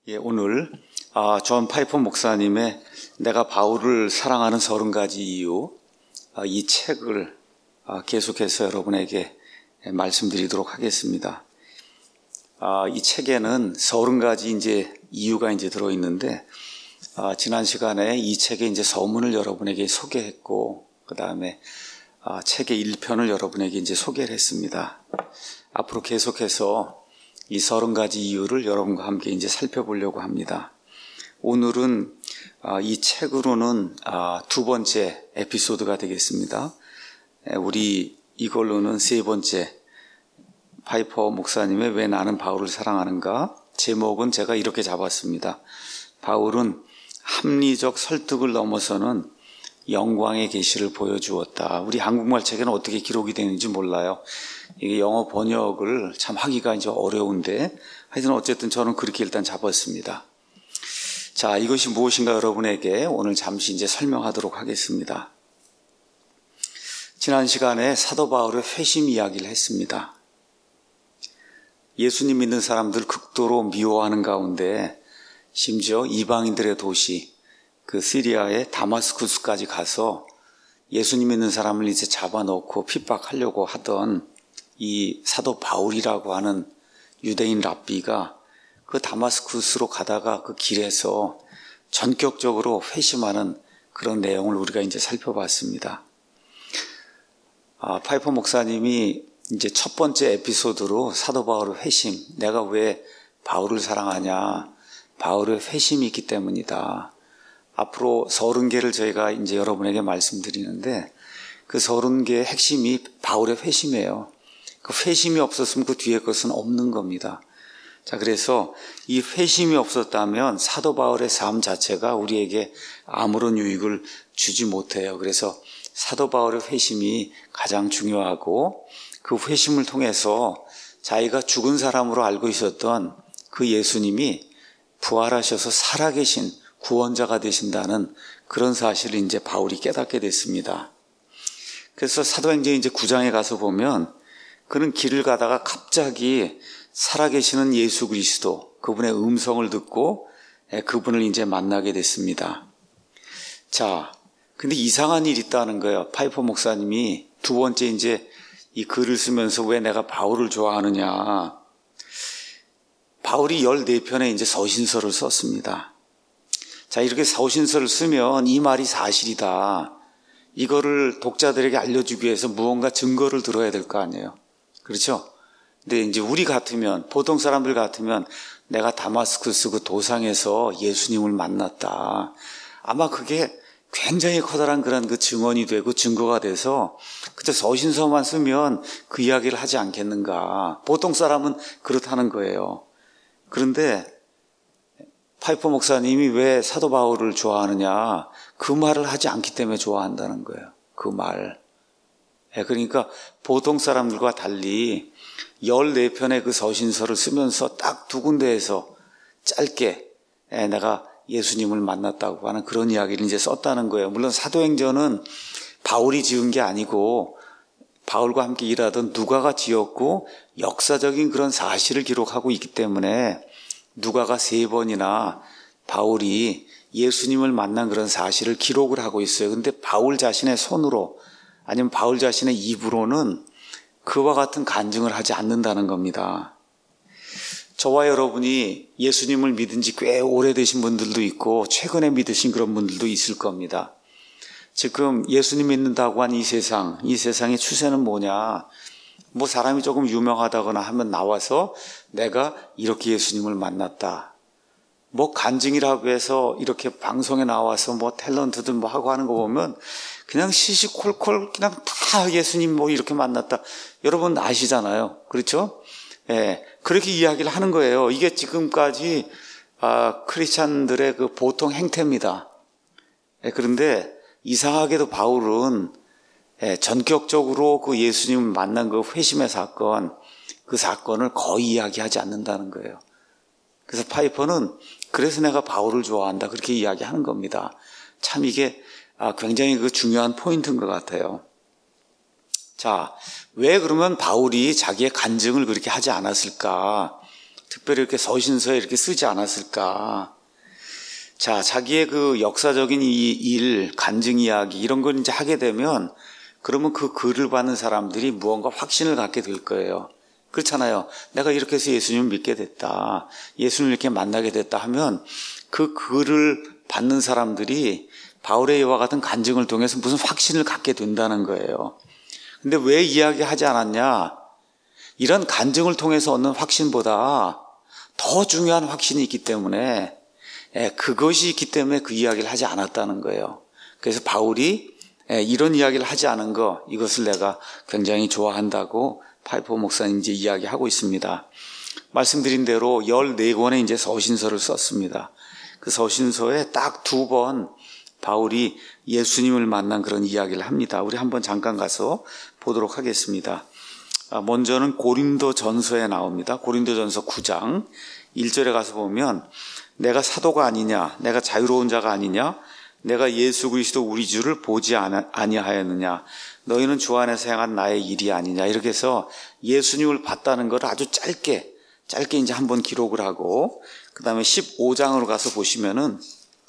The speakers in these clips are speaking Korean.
오늘 존 파이퍼 목사님의 내가 바울을 사랑하는 30가지 이유, 이 책을 계속해서 여러분에게 말씀드리도록 하겠습니다. 이 책에는 30가지 이유가 들어있는데, 지난 시간에 이 책의 서문을 여러분에게 소개했고, 그 다음에 책의 1편을 여러분에게 소개를 했습니다. 앞으로 계속해서 이 30가지 이유를 여러분과 함께 살펴보려고 합니다. 오늘은 이 책으로는 두 번째 에피소드가 되겠습니다. 우리 이걸로는 세 번째, 파이퍼 목사님의 왜 나는 바울을 사랑하는가? 제목은 제가 이렇게 잡았습니다. 바울은 합리적 설득을 넘어서는 영광의 계시를 보여주었다. 우리 한국말 책에는 어떻게 기록이 되는지 몰라요. 이게 영어 번역을 참 하기가 어려운데, 하여튼 어쨌든 저는 그렇게 일단 잡았습니다. 자, 이것이 무엇인가 여러분에게 오늘 잠시 설명하도록 하겠습니다. 지난 시간에 사도 바울의 회심 이야기를 했습니다. 예수님 믿는 사람들 극도로 미워하는 가운데 심지어 이방인들의 도시, 그 시리아의 다마스쿠스까지 가서 예수님 믿는 사람을 잡아놓고 핍박하려고 하던 이 사도 바울이라고 하는 유대인 랍비가 그 다마스쿠스로 가다가 그 길에서 전격적으로 회심하는 그런 내용을 우리가 살펴봤습니다. 파이퍼 목사님이 첫 번째 에피소드로 사도 바울의 회심, 내가 왜 바울을 사랑하냐? 바울의 회심이 있기 때문이다. 앞으로 30개를 저희가 여러분에게 말씀드리는데, 그 30개의 핵심이 바울의 회심이에요. 그 회심이 없었으면 그 뒤에 것은 없는 겁니다. 자, 그래서 이 회심이 없었다면 사도 바울의 삶 자체가 우리에게 아무런 유익을 주지 못해요. 그래서 사도 바울의 회심이 가장 중요하고, 그 회심을 통해서 자기가 죽은 사람으로 알고 있었던 그 예수님이 부활하셔서 살아계신 구원자가 되신다는 그런 사실을 바울이 깨닫게 됐습니다. 그래서 사도행전 9장에 가서 보면 그는 길을 가다가 갑자기 살아계시는 예수 그리스도, 그분의 음성을 듣고 그분을 만나게 됐습니다. 자, 근데 이상한 일이 있다는 거예요. 파이퍼 목사님이 두 번째 이 글을 쓰면서 왜 내가 바울을 좋아하느냐. 바울이 14편의 서신서를 썼습니다. 자, 이렇게 서신서를 쓰면 이 말이 사실이다. 이거를 독자들에게 알려주기 위해서 무언가 증거를 들어야 될 거 아니에요. 그렇죠? 근데 우리 같으면, 보통 사람들 같으면 내가 다마스쿠스 그 도상에서 예수님을 만났다. 아마 그게 굉장히 커다란 그런 그 증언이 되고 증거가 돼서 그저 서신서만 쓰면 그 이야기를 하지 않겠는가. 보통 사람은 그렇다는 거예요. 그런데 파이퍼 목사님이 왜 사도 바울을 좋아하느냐, 그 말을 하지 않기 때문에 좋아한다는 거예요. 그 말. 그러니까 보통 사람들과 달리 14편의 그 서신서를 쓰면서 딱 두 군데에서 짧게 내가 예수님을 만났다고 하는 그런 이야기를 썼다는 거예요. 물론 사도행전은 바울이 지은 게 아니고 바울과 함께 일하던 누가가 지었고 역사적인 그런 사실을 기록하고 있기 때문에 누가가 3번이나 바울이 예수님을 만난 그런 사실을 기록을 하고 있어요. 근데 바울 자신의 손으로 아니면 바울 자신의 입으로는 그와 같은 간증을 하지 않는다는 겁니다. 저와 여러분이 예수님을 믿은 지 꽤 오래되신 분들도 있고 최근에 믿으신 그런 분들도 있을 겁니다. 지금 예수님 믿는다고 한 이 세상의 추세는 뭐냐? 뭐 사람이 조금 유명하다거나 하면 나와서 내가 이렇게 예수님을 만났다. 뭐 간증이라고 해서 이렇게 방송에 나와서 뭐 탤런트들 뭐 하고 하는 거 보면 그냥 시시콜콜 그냥 다 예수님 뭐 이렇게 만났다. 여러분 아시잖아요. 그렇죠? 예. 그렇게 이야기를 하는 거예요. 이게 지금까지 크리스찬들의 그 보통 행태입니다. 예. 그런데 이상하게도 바울은 전격적으로 그 예수님을 만난 그 회심의 사건, 그 사건을 거의 이야기하지 않는다는 거예요. 그래서 파이퍼는 그래서 내가 바울을 좋아한다 그렇게 이야기하는 겁니다. 참 이게 굉장히 그 중요한 포인트인 것 같아요. 자, 왜 그러면 바울이 자기의 간증을 그렇게 하지 않았을까? 특별히 이렇게 서신서에 이렇게 쓰지 않았을까? 자, 자기의 그 역사적인 이 일, 간증 이야기 이런 걸 이제 하게 되면 그러면 그 글을 받는 사람들이 무언가 확신을 갖게 될 거예요. 그렇잖아요. 내가 이렇게 해서 예수님을 믿게 됐다. 예수님을 이렇게 만나게 됐다 하면 그 글을 받는 사람들이 바울의 이와 같은 간증을 통해서 무슨 확신을 갖게 된다는 거예요. 근데 왜 이야기하지 않았냐? 이런 간증을 통해서 얻는 확신보다 더 중요한 확신이 있기 때문에 그것이 있기 때문에 그 이야기를 하지 않았다는 거예요. 그래서 바울이 이런 이야기를 하지 않은 거 이것을 내가 굉장히 좋아한다고 파이퍼 목사님 이제 이야기하고 있습니다. 말씀드린 대로 14권의 이제 서신서를 썼습니다. 그 서신서에 딱 2번 바울이 예수님을 만난 그런 이야기를 합니다. 우리 한번 잠깐 가서 보도록 하겠습니다. 먼저는 고린도전서에 나옵니다. 고린도전서 9장 1절에 가서 보면 내가 사도가 아니냐, 내가 자유로운 자가 아니냐, 내가 예수 그리스도 우리 주를 보지 아니하였느냐, 너희는 주 안에서 행한 나의 일이 아니냐. 이렇게 해서 예수님을 봤다는 걸 아주 짧게 이제 한번 기록을 하고, 그 다음에 15장으로 가서 보시면은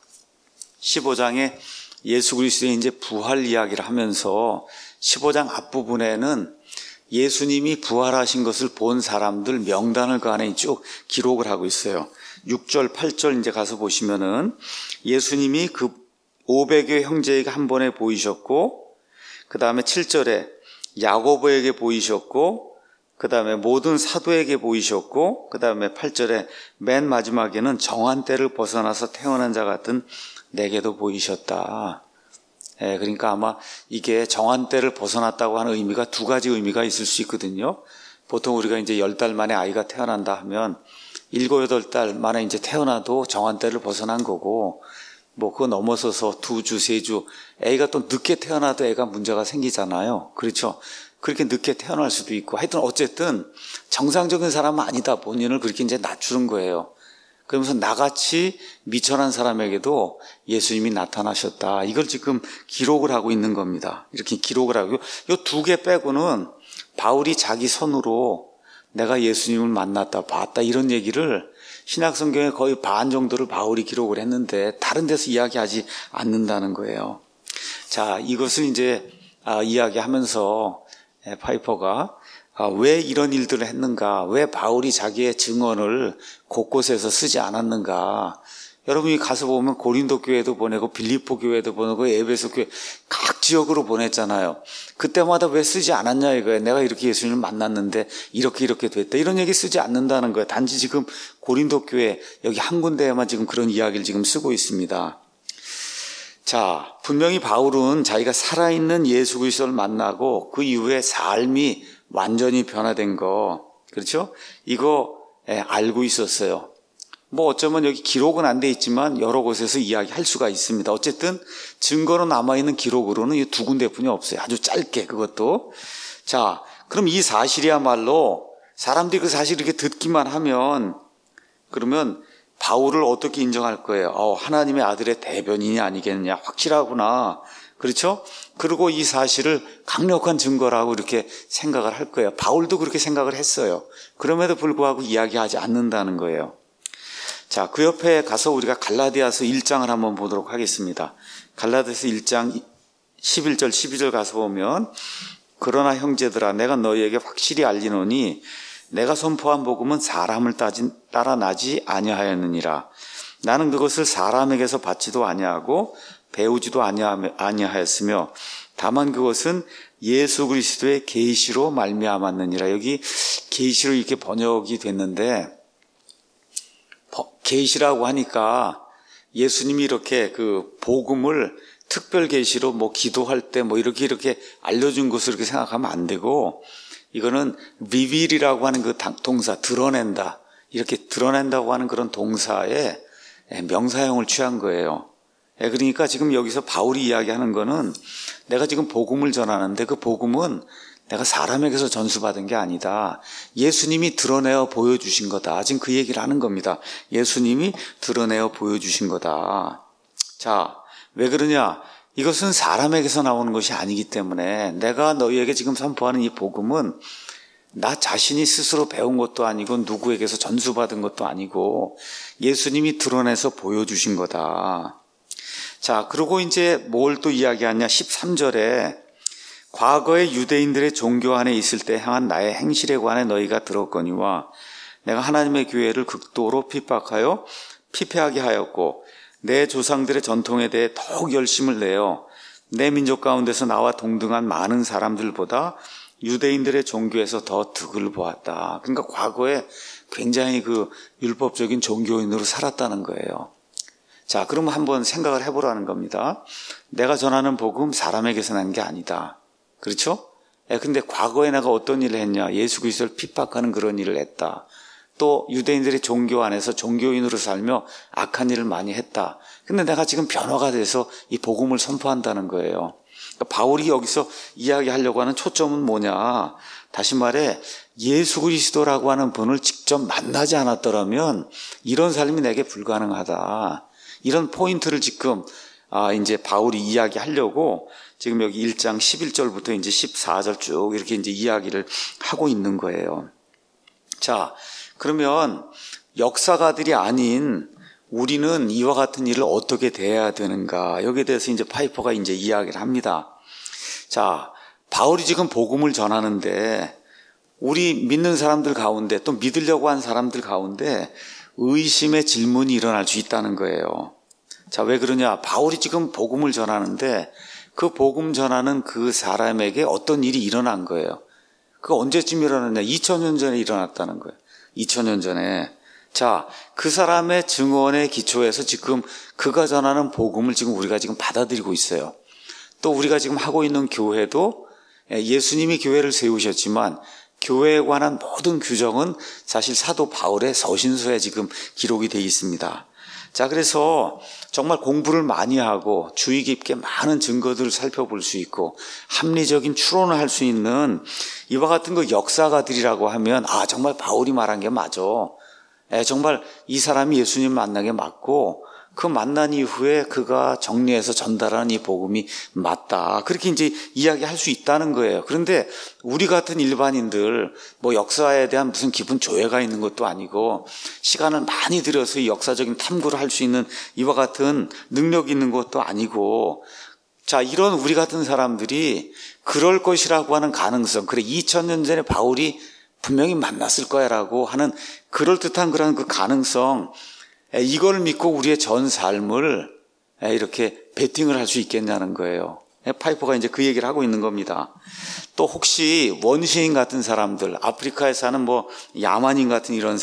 15장에 예수 그리스도의 이제 부활 이야기를 하면서 15장 앞부분에는 예수님이 부활하신 것을 본 사람들 명단을 그 안에 쭉 기록을 하고 있어요. 6절, 8절 이제 가서 보시면은 예수님이 그 500여 형제에게 한 번에 보이셨고, 그 다음에 7절에 야고보에게 보이셨고, 그 다음에 모든 사도에게 보이셨고, 그 다음에 8절에 맨 마지막에는 정한 때를 벗어나서 태어난 자 같은 내게도 보이셨다. 그러니까 아마 이게 정한 때를 벗어났다고 하는 의미가 2가지 의미가 있을 수 있거든요. 보통 우리가 이제 10달 만에 아이가 태어난다 하면 7, 8달 만에 이제 태어나도 정한 때를 벗어난 거고, 뭐 그거 넘어서서 2주, 3주, 애가 또 늦게 태어나도 애가 문제가 생기잖아요. 그렇죠? 그렇게 늦게 태어날 수도 있고, 하여튼 어쨌든 정상적인 사람은 아니다. 본인을 그렇게 이제 낮추는 거예요. 그러면서 나같이 미천한 사람에게도 예수님이 나타나셨다. 이걸 지금 기록을 하고 있는 겁니다. 이렇게 기록을 하고, 요 2개 빼고는 바울이 자기 손으로 내가 예수님을 만났다, 봤다, 이런 얘기를 신약성경의 거의 반 정도를 바울이 기록을 했는데 다른 데서 이야기하지 않는다는 거예요. 자, 이것을 이제 이야기하면서 파이퍼가 왜 이런 일들을 했는가, 왜 바울이 자기의 증언을 곳곳에서 쓰지 않았는가. 여러분이 가서 보면 고린도 교회도 보내고 빌립보 교회도 보내고 에베소 교회 각 지역으로 보냈잖아요. 그때마다 왜 쓰지 않았냐 이거예요. 내가 이렇게 예수님을 만났는데 이렇게 됐다. 이런 얘기 쓰지 않는다는 거예요. 단지 지금 고린도 교회 여기 한 군데에만 지금 그런 이야기를 지금 쓰고 있습니다. 자, 분명히 바울은 자기가 살아있는 예수 그리스도를 만나고 그 이후에 삶이 완전히 변화된 거, 그렇죠? 이거 알고 있었어요. 뭐 어쩌면 여기 기록은 안 돼 있지만 여러 곳에서 이야기할 수가 있습니다. 어쨌든 증거로 남아있는 기록으로는 이 2군데뿐이 없어요. 아주 짧게 그것도. 자, 그럼 이 사실이야말로 사람들이 그 사실 이렇게 듣기만 하면 그러면 바울을 어떻게 인정할 거예요? 하나님의 아들의 대변인이 아니겠느냐. 확실하구나. 그렇죠? 그리고 이 사실을 강력한 증거라고 이렇게 생각을 할 거예요. 바울도 그렇게 생각을 했어요. 그럼에도 불구하고 이야기하지 않는다는 거예요. 자, 그 옆에 가서 우리가 갈라디아서 1장을 한번 보도록 하겠습니다. 갈라디아서 1장 11절 12절 가서 보면 그러나 형제들아 내가 너희에게 확실히 알리노니 내가 선포한 복음은 사람을 따라 나지 아니하였느니라. 나는 그것을 사람에게서 받지도 아니하고 배우지도 아니하였으며 다만 그것은 예수 그리스도의 계시로 말미암았느니라. 여기 계시로 이렇게 번역이 됐는데 계시라고 하니까 예수님이 이렇게 그 복음을 특별 계시로 뭐 기도할 때 뭐 이렇게 알려준 것을 이렇게 생각하면 안 되고, 이거는 reveal이라고 하는 그 동사, 드러낸다, 이렇게 드러낸다고 하는 그런 동사에 명사형을 취한 거예요. 그러니까 지금 여기서 바울이 이야기하는 거는 내가 지금 복음을 전하는데 그 복음은 내가 사람에게서 전수받은 게 아니다. 예수님이 드러내어 보여주신 거다. 지금 그 얘기를 하는 겁니다. 예수님이 드러내어 보여주신 거다. 자, 왜 그러냐? 이것은 사람에게서 나오는 것이 아니기 때문에 내가 너희에게 지금 선포하는 이 복음은 나 자신이 스스로 배운 것도 아니고 누구에게서 전수받은 것도 아니고 예수님이 드러내서 보여주신 거다. 자, 그리고 이제 뭘 또 이야기하냐? 13절에 과거의 유대인들의 종교 안에 있을 때 행한 나의 행실에 관해 너희가 들었거니와 내가 하나님의 교회를 극도로 핍박하여 피폐하게 하였고 내 조상들의 전통에 대해 더욱 열심을 내어 내 민족 가운데서 나와 동등한 많은 사람들보다 유대인들의 종교에서 더 득을 보았다. 그러니까 과거에 굉장히 그 율법적인 종교인으로 살았다는 거예요. 자, 그럼 한번 생각을 해보라는 겁니다. 내가 전하는 복음 사람에게서 난 게 아니다. 그렇죠? 근데 과거에 내가 어떤 일을 했냐? 예수 그리스도를 핍박하는 그런 일을 했다. 또 유대인들의 종교 안에서 종교인으로 살며 악한 일을 많이 했다. 근데 내가 지금 변화가 돼서 이 복음을 선포한다는 거예요. 그러니까 바울이 여기서 이야기하려고 하는 초점은 뭐냐? 다시 말해 예수 그리스도라고 하는 분을 직접 만나지 않았더라면 이런 삶이 내게 불가능하다. 이런 포인트를 지금 이제 바울이 이야기하려고 지금 여기 1장 11절부터 이제 14절 쭉 이렇게 이제 이야기를 하고 있는 거예요. 자, 그러면 역사가들이 아닌 우리는 이와 같은 일을 어떻게 대해야 되는가? 여기에 대해서 이제 파이퍼가 이제 이야기를 합니다. 자, 바울이 지금 복음을 전하는데 우리 믿는 사람들 가운데 또 믿으려고 한 사람들 가운데 의심의 질문이 일어날 수 있다는 거예요. 자, 왜 그러냐? 바울이 지금 복음을 전하는데 그 복음 전하는 그 사람에게 어떤 일이 일어난 거예요. 그거 언제쯤 일어났냐? 2000년 전에 일어났다는 거예요. 2000년 전에. 자, 그 사람의 증언에 기초해서 지금 그가 전하는 복음을 지금 우리가 지금 받아들이고 있어요. 또 우리가 지금 하고 있는 교회도 예수님이 교회를 세우셨지만 교회에 관한 모든 규정은 사실 사도 바울의 서신서에 지금 기록이 되어 있습니다. 자, 그래서 정말 공부를 많이 하고 주의 깊게 많은 증거들을 살펴볼 수 있고 합리적인 추론을 할 수 있는 이와 같은 그 역사가들이라고 하면 정말 바울이 말한 게 맞아. 정말 이 사람이 예수님 만난 게 맞고 그 만난 이후에 그가 정리해서 전달하는 이 복음이 맞다. 그렇게 이제 이야기할 수 있다는 거예요. 그런데 우리 같은 일반인들 뭐 역사에 대한 무슨 기분 조회가 있는 것도 아니고 시간을 많이 들여서 이 역사적인 탐구를 할 수 있는 이와 같은 능력이 있는 것도 아니고 자, 이런 우리 같은 사람들이 그럴 것이라고 하는 가능성, 그래 2000년 전에 바울이 분명히 만났을 거야라고 하는 그럴듯한 그런 그 가능성, 이걸 믿고 우리의 전 삶을 이렇게 베팅을 할 수 있겠냐는 거예요. 파이퍼가 이제 그 얘기를 하고 있는 겁니다. 또 혹시 원시인 같은 사람들, 아프리카에 사는 뭐 야만인 같은 이런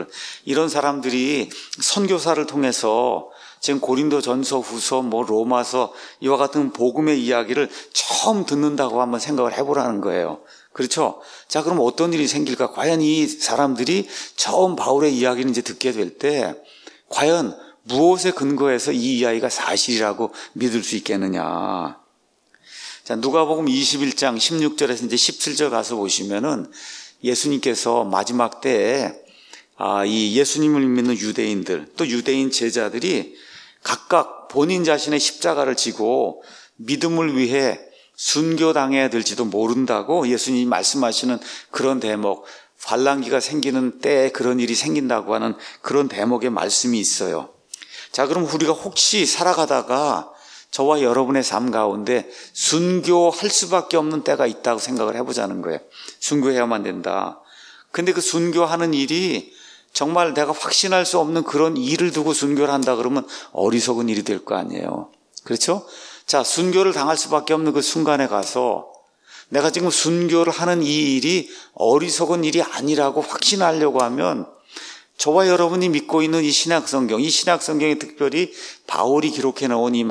사람들이 선교사를 통해서 지금 고린도전서, 후서, 뭐 로마서 이와 같은 복음의 이야기를 처음 듣는다고 한번 생각을 해보라는 거예요. 그렇죠? 자, 그럼 어떤 일이 생길까? 과연 이 사람들이 처음 바울의 이야기를 이제 듣게 될 때 과연 무엇에 근거해서 이 이야기가 사실이라고 믿을 수 있겠느냐? 자, 누가복음 21장 16절에서 이제 17절 가서 보시면은 예수님께서 마지막 때에 이 예수님을 믿는 유대인들 또 유대인 제자들이 각각 본인 자신의 십자가를 지고 믿음을 위해 순교당해야 될지도 모른다고 예수님이 말씀하시는 그런 대목, 환란기가 생기는 때에 그런 일이 생긴다고 하는 그런 대목의 말씀이 있어요. 자, 그럼 우리가 혹시 살아가다가 저와 여러분의 삶 가운데 순교할 수밖에 없는 때가 있다고 생각을 해보자는 거예요. 순교해야만 된다. 근데 그 순교하는 일이 정말 내가 확신할 수 없는 그런 일을 두고 순교를 한다 그러면 어리석은 일이 될 거 아니에요. 그렇죠? 자, 순교를 당할 수밖에 없는 그 순간에 가서 내가 지금 순교를 하는 이 일이 어리석은 일이 아니라고 확신하려고 하면 저와 여러분이 믿고 있는 이 신약성경, 이 신약성경에 특별히 바울이 기록해 놓은 이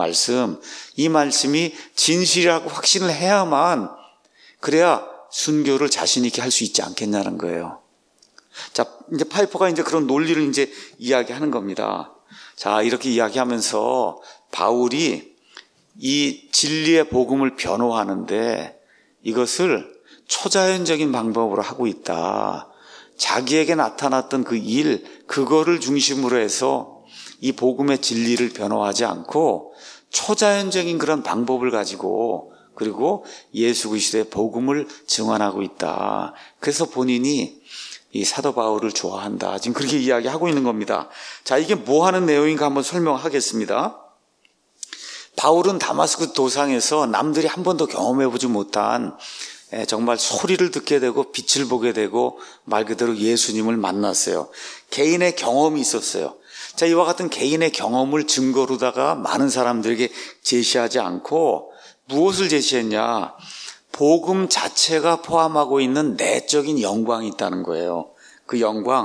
말씀이 진실이라고 확신을 해야만 그래야 순교를 자신 있게 할 수 있지 않겠냐는 거예요. 자, 이제 파이퍼가 이제 그런 논리를 이제 이야기하는 겁니다. 자, 이렇게 이야기하면서 바울이 이 진리의 복음을 변호하는데 이것을 초자연적인 방법으로 하고 있다. 자기에게 나타났던 그 일, 그거를 중심으로 해서 이 복음의 진리를 변호하지 않고 초자연적인 그런 방법을 가지고 그리고 예수 그리스도의 복음을 증언하고 있다. 그래서 본인이 이 사도 바울을 좋아한다. 지금 그렇게 이야기하고 있는 겁니다. 자, 이게 뭐 하는 내용인가 한번 설명하겠습니다. 바울은 다마스쿠스 도상에서 남들이 한 번도 경험해보지 못한 정말 소리를 듣게 되고 빛을 보게 되고 말 그대로 예수님을 만났어요. 개인의 경험이 있었어요. 자, 이와 같은 개인의 경험을 증거로다가 많은 사람들에게 제시하지 않고 무엇을 제시했냐? 복음 자체가 포함하고 있는 내적인 영광이 있다는 거예요. 그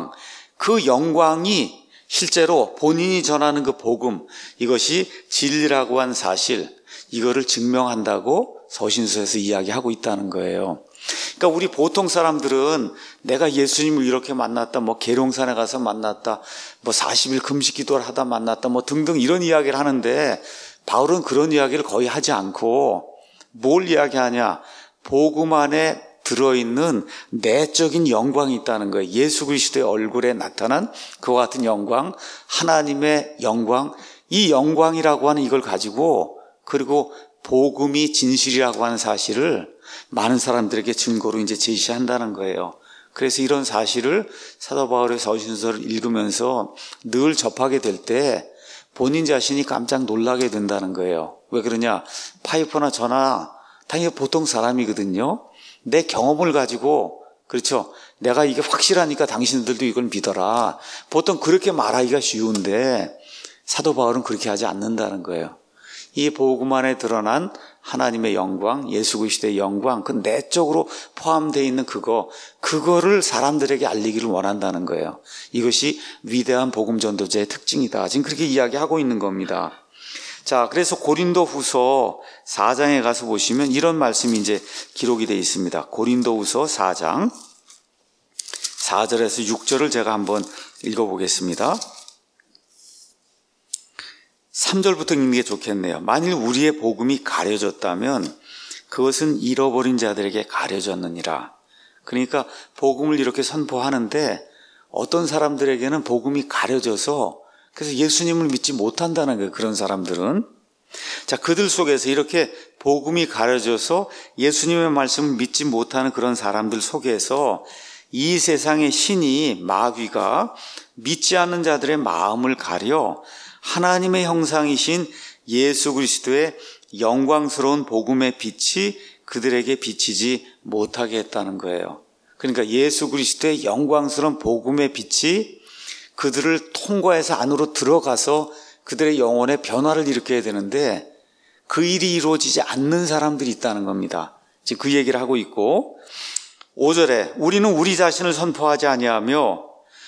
영광이 실제로 본인이 전하는 그 복음, 이것이 진리라고 한 사실, 이거를 증명한다고 서신서에서 이야기하고 있다는 거예요. 그러니까 우리 보통 사람들은 내가 예수님을 이렇게 만났다, 뭐 계룡산에 가서 만났다, 뭐 40일 금식 기도를 하다 만났다, 뭐 등등 이런 이야기를 하는데 바울은 그런 이야기를 거의 하지 않고 뭘 이야기하냐? 복음 안에 들어있는 내적인 영광이 있다는 거예요. 예수 그리스도의 얼굴에 나타난 그와 같은 영광, 하나님의 영광, 이 영광이라고 하는 이걸 가지고 그리고 복음이 진실이라고 하는 사실을 많은 사람들에게 증거로 이제 제시한다는 거예요. 그래서 이런 사실을 사도 바울의 서신서를 읽으면서 늘 접하게 될 때 본인 자신이 깜짝 놀라게 된다는 거예요. 왜 그러냐? 파이퍼나 저나 당연히 보통 사람이거든요. 내 경험을 가지고, 그렇죠? 내가 이게 확실하니까 당신들도 이걸 믿어라. 보통 그렇게 말하기가 쉬운데 사도 바울은 그렇게 하지 않는다는 거예요. 이 복음 안에 드러난 하나님의 영광, 예수 그리스도의 영광, 그 내적으로 포함되어 있는 그거를 사람들에게 알리기를 원한다는 거예요. 이것이 위대한 복음 전도자의 특징이다. 지금 그렇게 이야기하고 있는 겁니다. 자, 그래서 고린도 후서 4장에 가서 보시면 이런 말씀이 이제 기록이 되어 있습니다. 고린도 후서 4장 4절에서 6절을 제가 한번 읽어보겠습니다. 3절부터 읽는 게 좋겠네요. 만일 우리의 복음이 가려졌다면 그것은 잃어버린 자들에게 가려졌느니라. 그러니까 복음을 이렇게 선포하는데 어떤 사람들에게는 복음이 가려져서 그래서 예수님을 믿지 못한다는 거예요. 그런 사람들은. 자, 그들 속에서 이렇게 복음이 가려져서 예수님의 말씀을 믿지 못하는 그런 사람들 속에서 이 세상의 신이 마귀가 믿지 않는 자들의 마음을 가려 하나님의 형상이신 예수 그리스도의 영광스러운 복음의 빛이 그들에게 비치지 못하게 했다는 거예요. 그러니까 예수 그리스도의 영광스러운 복음의 빛이 그들을 통과해서 안으로 들어가서 그들의 영혼에 변화를 일으켜야 되는데 그 일이 이루어지지 않는 사람들이 있다는 겁니다. 지금 그 얘기를 하고 있고 5절에 우리는 우리 자신을 선포하지 아니하며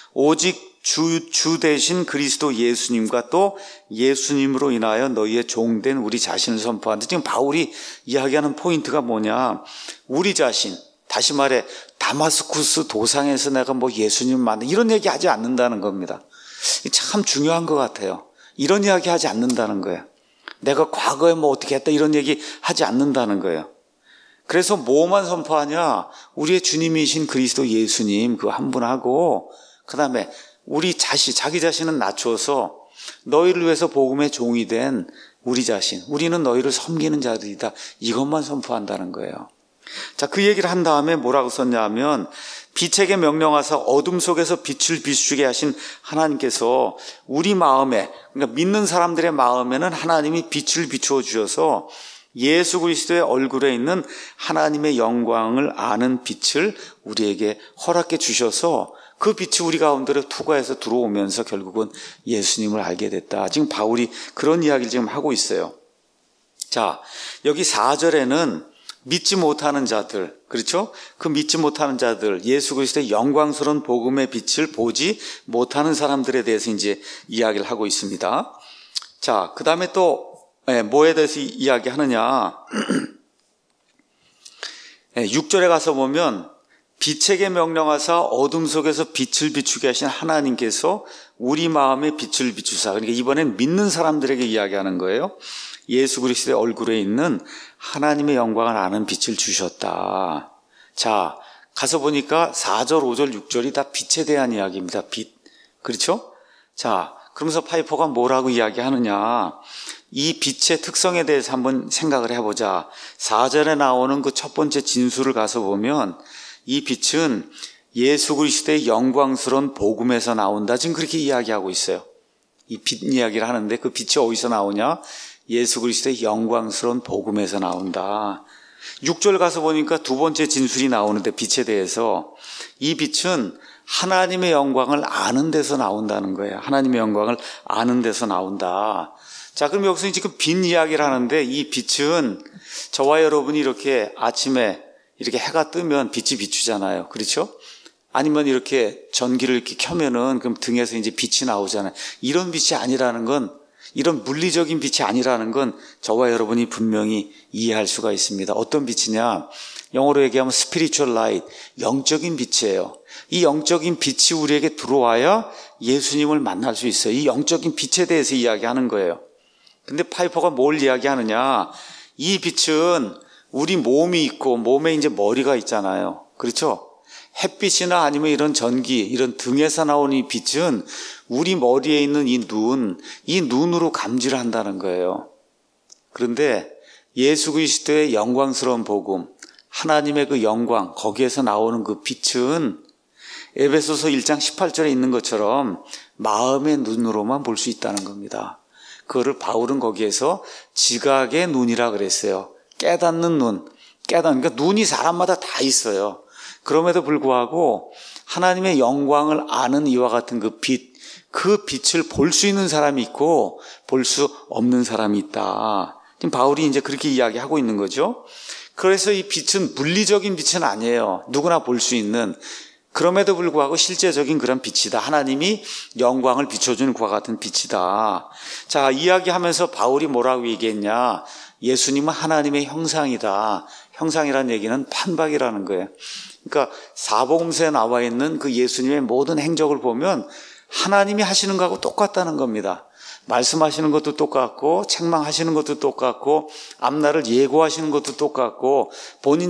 오직 주 대신 그리스도 예수님과 또 예수님으로 인하여 너희의 종된 우리 자신을 선포하는데 지금 바울이 이야기하는 포인트가 뭐냐? 우리 자신, 다시 말해 다마스쿠스 도상에서 내가 뭐 예수님 만나 이런 얘기 하지 않는다는 겁니다. 참 중요한 것 같아요. 이런 이야기 하지 않는다는 거예요. 내가 과거에 뭐 어떻게 했다 이런 얘기 하지 않는다는 거예요. 그래서 뭐만 선포하냐? 우리의 주님이신 그리스도 예수님 그 한 분하고 그 다음에 우리 자기 자신은 낮춰서 너희를 위해서 복음의 종이 된 우리 자신, 우리는 너희를 섬기는 자들이다. 이것만 선포한다는 거예요. 자, 그 얘기를 한 다음에 뭐라고 썼냐면 빛에게 명령하사 어둠 속에서 빛을 비추게 하신 하나님께서 우리 마음에, 그러니까 믿는 사람들의 마음에는 하나님이 빛을 비추어 주셔서 예수 그리스도의 얼굴에 있는 하나님의 영광을 아는 빛을 우리에게 허락해 주셔서 그 빛이 우리 가운데로 투과해서 들어오면서 결국은 예수님을 알게 됐다. 지금 바울이 그런 이야기를 지금 하고 있어요. 자, 여기 4절에는 믿지 못하는 자들, 그렇죠? 그 믿지 못하는 자들, 예수 그리스도의 영광스러운 복음의 빛을 보지 못하는 사람들에 대해서 이제 이야기를 하고 있습니다. 자, 그 다음에 또 뭐에 대해서 이야기하느냐? 6절에 가서 보면 빛에게 명령하사 어둠 속에서 빛을 비추게 하신 하나님께서 우리 마음에 빛을 비추사. 그러니까 이번엔 믿는 사람들에게 이야기하는 거예요. 예수 그리스도의 얼굴에 있는 하나님의 영광을 아는 빛을 주셨다. 자, 가서 보니까 4절, 5절, 6절이 다 빛에 대한 이야기입니다. 빛. 그렇죠? 자, 그러면서 파이퍼가 뭐라고 이야기하느냐. 이 빛의 특성에 대해서 한번 생각을 해보자. 4절에 나오는 그 첫 번째 진술을 가서 보면 이 빛은 예수 그리스도의 영광스러운 복음에서 나온다. 지금 그렇게 이야기하고 있어요. 이 빛 이야기를 하는데 그 빛이 어디서 나오냐? 예수 그리스도의 영광스러운 복음에서 나온다. 6절 가서 보니까 두 번째 진술이 나오는데 빛에 대해서 이 빛은 하나님의 영광을 아는 데서 나온다는 거예요. 하나님의 영광을 아는 데서 나온다. 자, 그럼 여기서 지금 빛 이야기를 하는데 이 빛은 저와 여러분이 이렇게 아침에 이렇게 해가 뜨면 빛이 비추잖아요. 그렇죠? 아니면 이렇게 전기를 이렇게 켜면은 그럼 등에서 이제 빛이 나오잖아요. 이런 빛이 아니라는 건, 이런 물리적인 빛이 아니라는 건 저와 여러분이 분명히 이해할 수가 있습니다. 어떤 빛이냐? 영어로 얘기하면 spiritual light, 영적인 빛이에요. 이 영적인 빛이 우리에게 들어와야 예수님을 만날 수 있어요. 이 영적인 빛에 대해서 이야기하는 거예요. 근데 파이퍼가 뭘 이야기하느냐? 이 빛은 우리 몸이 있고 몸에 이제 머리가 있잖아요. 그렇죠? 햇빛이나 아니면 이런 전기, 이런 등에서 나오는 이 빛은 우리 머리에 있는 이 눈으로 감지를 한다는 거예요. 그런데 예수 그리스도의 영광스러운 복음, 하나님의 그 영광, 거기에서 나오는 그 빛은 에베소서 1장 18절에 있는 것처럼 마음의 눈으로만 볼 수 있다는 겁니다. 그거를 바울은 거기에서 지각의 눈이라 그랬어요. 깨닫는 눈. 그러니까 눈이 사람마다 다 있어요. 그럼에도 불구하고 하나님의 영광을 아는 이와 같은 그 빛을 볼 수 있는 사람이 있고 볼 수 없는 사람이 있다. 지금 바울이 이제 그렇게 이야기하고 있는 거죠. 그래서 이 빛은 물리적인 빛은 아니에요. 누구나 볼 수 있는. 그럼에도 불구하고 실제적인 그런 빛이다. 하나님이 영광을 비춰주는 그와 같은 빛이다. 자, 이야기하면서 바울이 뭐라고 얘기했냐? 예수님은 하나님의 형상이다. 형상이라는 얘기는 판박이라는 거예요. 그러니까 사복음서에 나와 있는 그 예수님의 모든 행적을 보면 하나님이 하시는 거하고 똑같다는 겁니다. 말씀하시는 것도 똑같고 책망하시는 것도 똑같고 앞날을 예고하시는 것도 똑같고 본인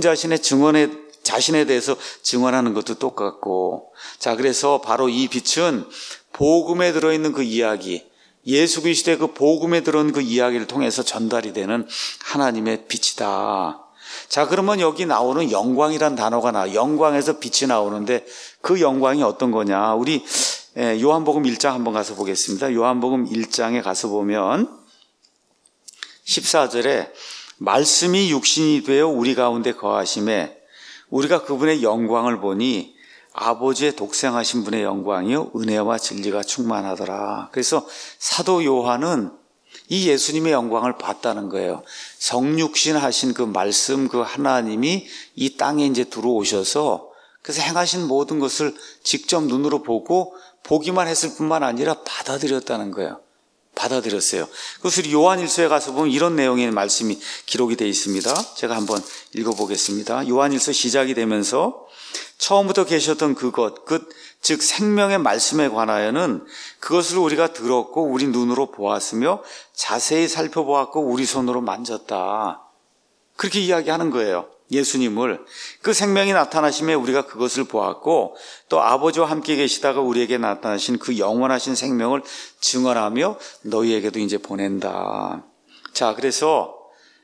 자신에 대해서 증언하는 것도 똑같고. 자, 그래서 바로 이 빛은 복음에 들어있는 그 이야기, 예수 그리스도의 그 복음에 들어있는 그 이야기를 통해서 전달이 되는 하나님의 빛이다. 자, 그러면 여기 나오는 영광이란 단어가 영광에서 빛이 나오는데 그 영광이 어떤 거냐? 우리 요한복음 1장 한번 가서 보겠습니다. 요한복음 1장에 가서 보면 14절에 말씀이 육신이 되어 우리 가운데 거하심에 우리가 그분의 영광을 보니 아버지의 독생하신 분의 영광이요 은혜와 진리가 충만하더라. 그래서 사도 요한은 이 예수님의 영광을 봤다는 거예요. 성육신 하신 그 말씀, 그 하나님이 이 땅에 이제 들어오셔서 그래서 행하신 모든 것을 직접 눈으로 보고 보기만 했을 뿐만 아니라 받아들였다는 거예요. 받아들였어요. 그래서 요한일서에 가서 보면 이런 내용의 말씀이 기록이 되어 있습니다. 제가 한번 읽어보겠습니다. 요한일서 시작이 되면서 처음부터 계셨던 그것, 즉 생명의 말씀에 관하여는 그것을 우리가 들었고 우리 눈으로 보았으며 자세히 살펴보았고 우리 손으로 만졌다. 그렇게 이야기하는 거예요. 예수님을. 그 생명이 나타나심에 우리가 그것을 보았고 또 아버지와 함께 계시다가 우리에게 나타나신 그 영원하신 생명을 증언하며 너희에게도 이제 보낸다. 자, 그래서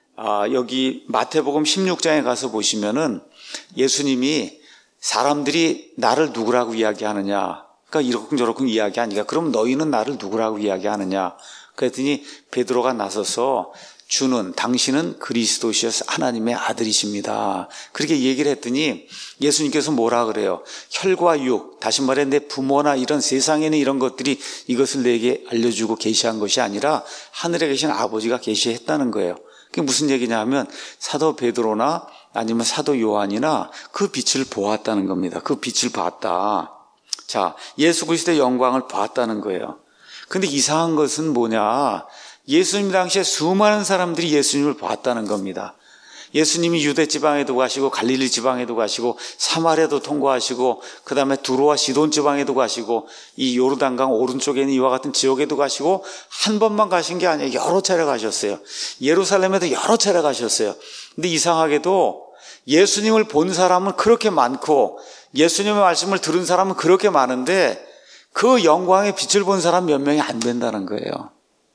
여기 마태복음 16장에 가서 보시면은 예수님이 사람들이 나를 누구라고 이야기하느냐? 그러니까 이러쿵저러쿵 이야기하니까 그럼 너희는 나를 누구라고 이야기하느냐? 그랬더니 베드로가 나서서 당신은 그리스도시여서 하나님의 아들이십니다. 그렇게 얘기를 했더니 예수님께서 뭐라 그래요? 혈과 육, 다시 말해 내 부모나 이런 세상에는 이런 것들이 이것을 내게 알려주고 계시한 것이 아니라 하늘에 계신 아버지가 계시했다는 거예요. 그게 무슨 얘기냐 하면 사도 베드로나 아니면 사도 요한이나 그 빛을 보았다는 겁니다. 그 빛을 봤다. 자, 예수 그리스도의 영광을 봤다는 거예요. 근데 이상한 것은 뭐냐? 예수님 당시에 수많은 사람들이 예수님을 봤다는 겁니다. 예수님이 유대 지방에도 가시고 갈릴리 지방에도 가시고 사마리아도 통과하시고 그 다음에 두로와 시돈 지방에도 가시고 이 요르단강 오른쪽에 있는 이와 같은 지역에도 가시고 한 번만 가신 게 아니에요. 여러 차례 가셨어요. 예루살렘에도 여러 차례 가셨어요. 근데 이상하게도 예수님을 본 사람은 그렇게 많고 예수님의 말씀을 들은 사람은 그렇게 많은데 그 영광의 빛을 본 사람 몇 명이 안 된다는 거예요.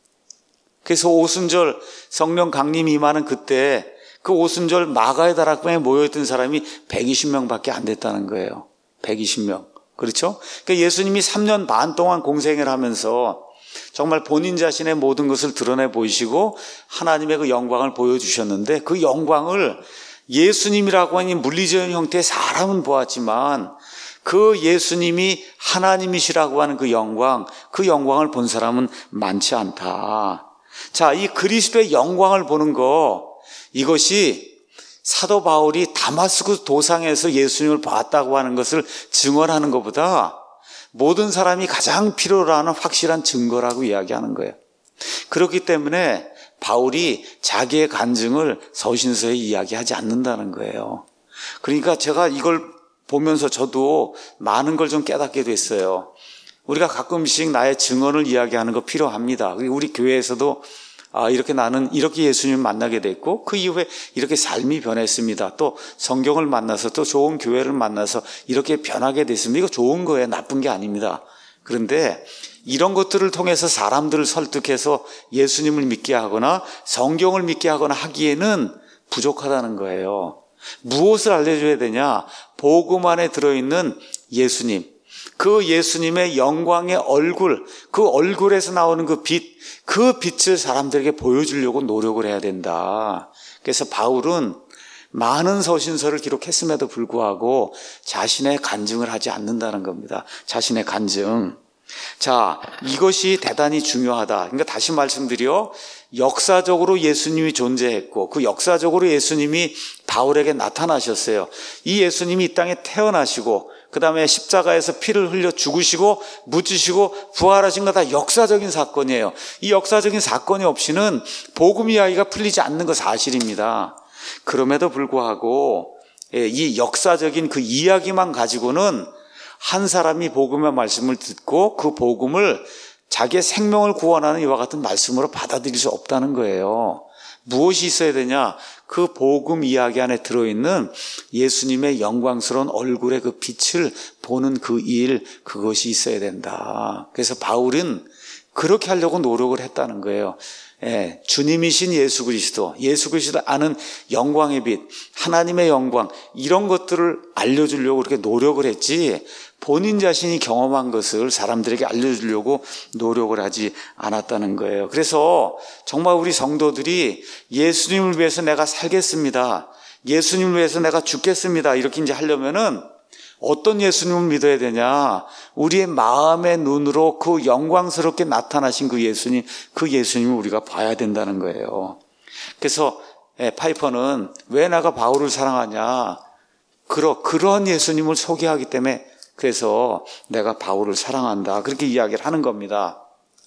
그래서 오순절 성령 강림 임하는 그때 그 오순절 마가의 다락방에 모여있던 사람이 120명밖에 안 됐다는 거예요. 120명. 그렇죠? 그러니까 예수님이 3년 반 동안 공생을 하면서 정말 본인 자신의 모든 것을 드러내 보이시고 하나님의 그 영광을 보여주셨는데, 그 영광을 예수님이라고 하는 물리적인 형태의 사람은 보았지만 그 예수님이 하나님이시라고 하는 그 영광을 본 사람은 많지 않다. 자, 이 그리스도의 영광을 보는 거, 이것이 사도 바울이 다마스쿠스 도상에서 예수님을 봤다고 하는 것을 증언하는 것보다 모든 사람이 가장 필요로 하는 확실한 증거라고 이야기하는 거예요. 그렇기 때문에 바울이 자기의 간증을 서신서에 이야기하지 않는다는 거예요. 그러니까 제가 이걸 보면서 저도 많은 걸 좀 깨닫게 됐어요. 우리가 가끔씩 나의 증언을 이야기하는 거 필요합니다. 우리 교회에서도 이렇게 나는 이렇게 예수님을 만나게 됐고 그 이후에 이렇게 삶이 변했습니다. 또 성경을 만나서 또 좋은 교회를 만나서 이렇게 변하게 됐습니다. 이거 좋은 거예요. 나쁜 게 아닙니다. 그런데 이런 것들을 통해서 사람들을 설득해서 예수님을 믿게 하거나 성경을 믿게 하거나 하기에는 부족하다는 거예요. 무엇을 알려줘야 되냐? 복음 안에 들어있는 예수님, 그 예수님의 영광의 얼굴, 그 얼굴에서 나오는 그 빛, 그 빛을 사람들에게 보여주려고 노력을 해야 된다. 그래서 바울은 많은 서신서를 기록했음에도 불구하고 자신의 간증을 하지 않는다는 겁니다. 자신의 간증. 자, 이것이 대단히 중요하다. 그러니까 다시 말씀드려, 역사적으로 예수님이 존재했고 그 역사적으로 예수님이 바울에게 나타나셨어요. 이 예수님이 이 땅에 태어나시고 그 다음에 십자가에서 피를 흘려 죽으시고 묻히시고 부활하신 거 다 역사적인 사건이에요. 이 역사적인 사건이 없이는 복음 이야기가 풀리지 않는 거 사실입니다. 그럼에도 불구하고 이 역사적인 그 이야기만 가지고는 한 사람이 복음의 말씀을 듣고 그 복음을 자기의 생명을 구원하는 이와 같은 말씀으로 받아들일 수 없다는 거예요. 무엇이 있어야 되냐? 그 복음 이야기 안에 들어있는 예수님의 영광스러운 얼굴의 그 빛을 보는 그 일, 그것이 있어야 된다. 그래서 바울은 그렇게 하려고 노력을 했다는 거예요. 주님이신 예수 그리스도 아는 영광의 빛, 하나님의 영광, 이런 것들을 알려주려고 그렇게 노력을 했지, 본인 자신이 경험한 것을 사람들에게 알려주려고 노력을 하지 않았다는 거예요. 그래서 정말 우리 성도들이 예수님을 위해서 내가 살겠습니다, 예수님을 위해서 내가 죽겠습니다, 이렇게 이제 하려면은 어떤 예수님을 믿어야 되냐? 우리의 마음의 눈으로 그 영광스럽게 나타나신 그 예수님을 우리가 봐야 된다는 거예요. 그래서 파이퍼는 왜 내가 바울을 사랑하냐? 그런 예수님을 소개하기 때문에, 그래서 내가 바울을 사랑한다, 그렇게 이야기를 하는 겁니다.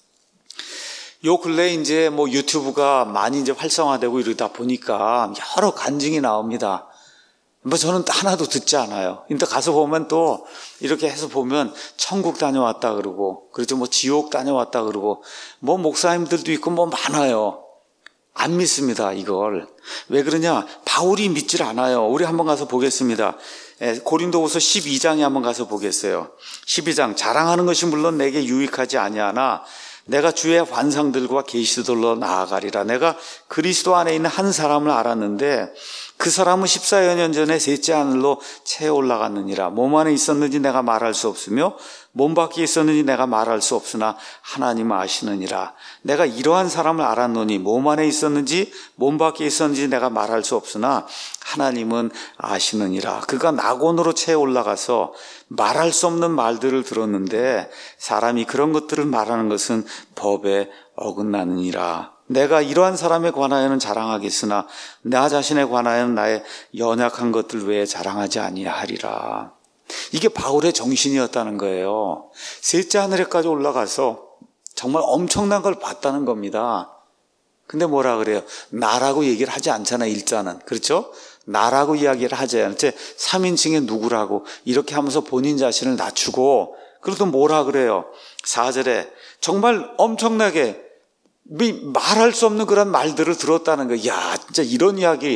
요 근래 이제 유튜브가 많이 이제 활성화되고 이러다 보니까 여러 간증이 나옵니다. 저는 하나도 듣지 않아요. 근데 가서 보면 또 이렇게 해서 보면 천국 다녀왔다 그러고, 그렇죠, 지옥 다녀왔다 그러고, 목사님들도 있고 많아요. 안 믿습니다, 이걸. 왜 그러냐? 바울이 믿질 않아요. 우리 한번 가서 보겠습니다. 고린도후서 12장에 한번 가서 보겠어요. 12장. 자랑하는 것이 물론 내게 유익하지 아니하나 내가 주의 환상들과 계시들로 나아가리라. 내가 그리스도 안에 있는 한 사람을 알았는데 그 사람은 14여 년 전에 셋째 하늘로 채 올라갔느니라. 몸 안에 있었는지 내가 말할 수 없으며 몸 밖에 있었는지 내가 말할 수 없으나 하나님은 아시느니라. 내가 이러한 사람을 알았노니 몸 안에 있었는지 몸 밖에 있었는지 내가 말할 수 없으나 하나님은 아시느니라. 그가 낙원으로 채 올라가서 말할 수 없는 말들을 들었는데 사람이 그런 것들을 말하는 것은 법에 어긋나느니라. 내가 이러한 사람에 관하여는 자랑하겠으나 나 자신에 관하여는 나의 연약한 것들 외에 자랑하지 아니하리라. 이게 바울의 정신이었다는 거예요. 셋째 하늘에까지 올라가서 정말 엄청난 걸 봤다는 겁니다. 근데 뭐라 그래요? 나라고 얘기를 하지 않잖아요, 일자는. 그렇죠? 나라고 이야기를 하지 않지. 3인칭의 누구라고 이렇게 하면서 본인 자신을 낮추고, 그래도 뭐라 그래요? 4절에 정말 엄청나게 말할 수 없는 그런 말들을 들었다는 거예요. 야, 진짜 이런 이야기,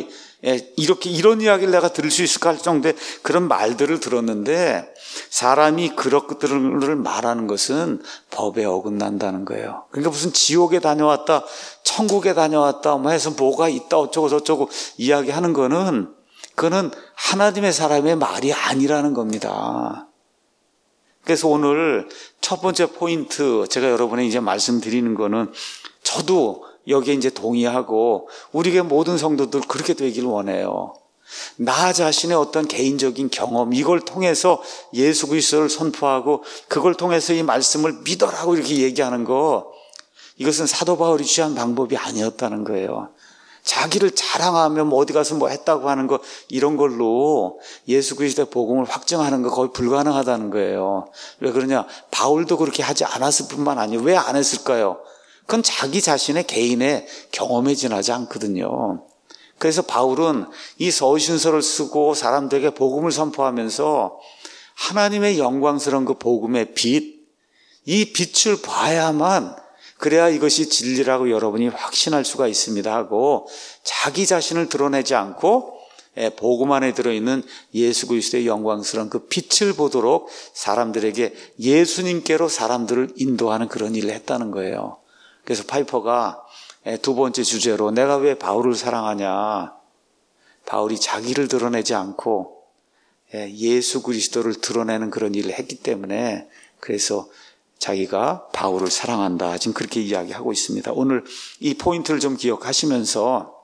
이렇게 이런 이야기를 내가 들을 수 있을까 할 정도의 그런 말들을 들었는데, 사람이 그런 것들을 말하는 것은 법에 어긋난다는 거예요. 그러니까 무슨 지옥에 다녀왔다, 천국에 다녀왔다 뭐 해서 뭐가 있다 어쩌고 저쩌고 이야기하는 거는, 그거는 하나님의 사람의 말이 아니라는 겁니다. 그래서 오늘 첫 번째 포인트, 제가 여러분에게 이제 말씀드리는 거는, 저도 여기에 이제 동의하고 우리의 모든 성도들 그렇게 되기를 원해요. 나 자신의 어떤 개인적인 경험, 이걸 통해서 예수 그리스도를 선포하고 그걸 통해서 이 말씀을 믿어라고 이렇게 얘기하는 거, 이것은 사도 바울이 취한 방법이 아니었다는 거예요. 자기를 자랑하며 뭐 어디 가서 뭐 했다고 하는 거, 이런 걸로 예수 그리스도의 복음을 확증하는 거 거의 불가능하다는 거예요. 왜 그러냐? 바울도 그렇게 하지 않았을 뿐만 아니에요. 왜 안 했을까요? 그건 자기 자신의 개인의 경험에 지나지 않거든요. 그래서 바울은 이 서신서를 쓰고 사람들에게 복음을 선포하면서 하나님의 영광스러운 그 복음의 빛, 이 빛을 봐야만, 그래야 이것이 진리라고 여러분이 확신할 수가 있습니다 하고, 자기 자신을 드러내지 않고 복음 안에 들어있는 예수 그리스도의 영광스러운 그 빛을 보도록 사람들에게 예수님께로 사람들을 인도하는 그런 일을 했다는 거예요. 그래서 파이퍼가 두 번째 주제로 내가 왜 바울을 사랑하냐, 바울이 자기를 드러내지 않고 예수 그리스도를 드러내는 그런 일을 했기 때문에, 그래서 자기가 바울을 사랑한다, 지금 그렇게 이야기하고 있습니다. 오늘 이 포인트를 좀 기억하시면서,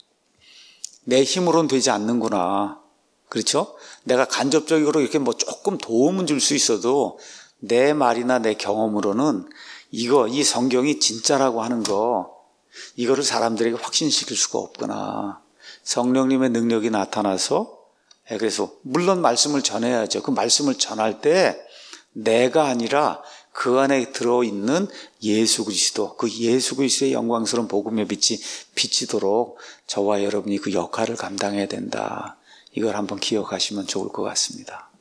내 힘으로는 되지 않는구나, 그렇죠? 내가 간접적으로 이렇게 뭐 조금 도움은 줄 수 있어도 내 말이나 내 경험으로는 이 성경이 진짜라고 하는 거, 이거를 사람들에게 확신시킬 수가 없구나. 성령님의 능력이 나타나서, 그래서 물론 말씀을 전해야죠. 그 말씀을 전할 때 내가 아니라 그 안에 들어있는 예수 그리스도, 그 예수 그리스도의 영광스러운 복음의 빛이 비치도록 저와 여러분이 그 역할을 감당해야 된다. 이걸 한번 기억하시면 좋을 것 같습니다.